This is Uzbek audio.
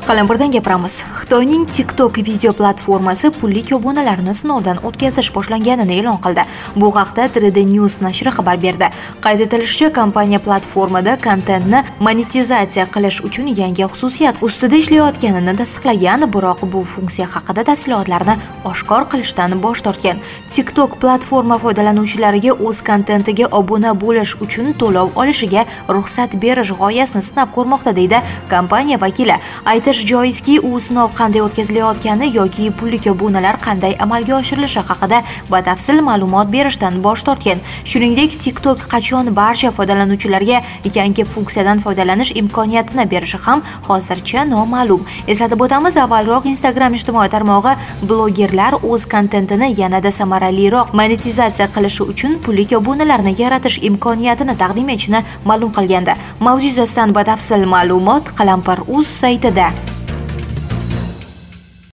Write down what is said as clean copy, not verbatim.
Qalampirdan gapiramiz. Xitoyning TikTok video platformasi pullik obunalarni sinovdan o'tkazish boshlanganini e'lon qildi. Bu haqda 3D News nashri xabar berdi. Qayd etilishicha, kompaniya platformada kontentni monetizatsiya qilish uchun yangi xususiyat ustida ishlayotganini tasdiqlagan, biroq bu funksiya haqida tafsilotlarni oshkor qilishdan bosh tortgan. TikTok platforma foydalanuvchilariga o'z kontentiga obuna bo'lish uchun to'lov olishiga ruxsat berish g'oyasini sinab ko'rmoqda, deydi kompaniya vakili. Aytish joizki, u sinov qanday o'tkazilayotgani yoki pullik obunalar qanday amalga oshirilishi haqida batafsil ma'lumot berishdan bosh tortgan. Shuningdek, TikTok qachon barcha foydalanuvchilarga yangi funksiyadan foydalanish imkoniyatini berishi ham hozircha noma'lum. Eslatib o'tamiz, avvalroq Instagram ijtimoiy tarmog'i blogerlar o'z kontentini yanada samaraliroq monetizatsiya qilishi uchun pullik obunalarni yaratish imkoniyatini taqdim etishini ma'lum qilgandi. Mavzu yuzasidan batafsil ma'lumot Qalampir.uz saytida.